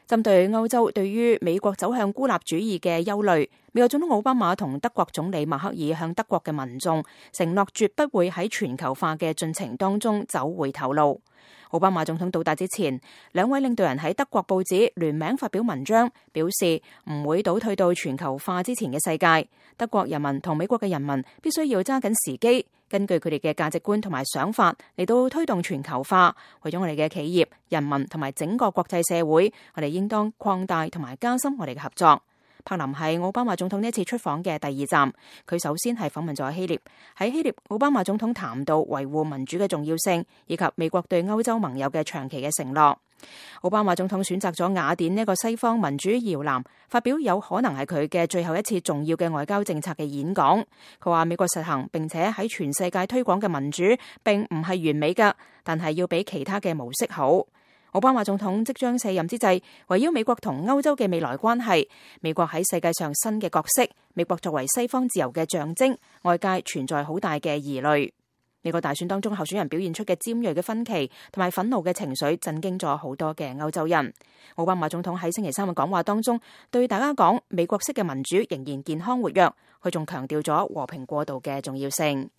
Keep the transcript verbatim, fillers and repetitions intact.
針對歐洲對於美國走向孤立主義嘅憂慮，美國總統奧巴馬同德國總理默克爾向德國嘅民眾承諾絕不會喺全球化嘅進程當中走回頭路。奧巴馬總統到達之前，兩位領導人喺德國報紙聯名發表文章，表示唔會倒退到全球化之前嘅世界。德國人民同美國嘅人民必須要揸緊時機，根據佢哋嘅價值觀同埋想法嚟到推動全球化。為咗我哋嘅企業、人民同埋整個國際社會，我哋應當擴大同埋加深我哋嘅合作。柏林係奧巴馬總統呢一次出訪嘅第二站，佢首先係訪問咗希臘。喺希臘，奧巴馬總統談到維護民主嘅重要性，以及美國對歐洲盟友嘅長期嘅承諾。奧巴馬總統選擇咗雅典呢個西方民主搖籃，發表有可能係佢嘅最後一次重要嘅外交政策嘅演講。佢話美國實行並且喺全世界推廣嘅民主，並唔係完美㗎，但係要比其他嘅模式好。奧巴馬總統即將卸任之際，圍繞美國同歐洲嘅未來關係，美國喺世界上新嘅角色，美國作為西方自由嘅象徵，外界存在好大嘅疑慮。美國大選當中候選人表現出嘅尖銳嘅分歧同埋憤怒嘅情緒，震驚咗好多嘅歐洲人。奧巴馬總統喺星期三嘅講話當中，對大家講美國式嘅民主仍然健康活躍，佢仲強調咗和平過渡嘅重要性。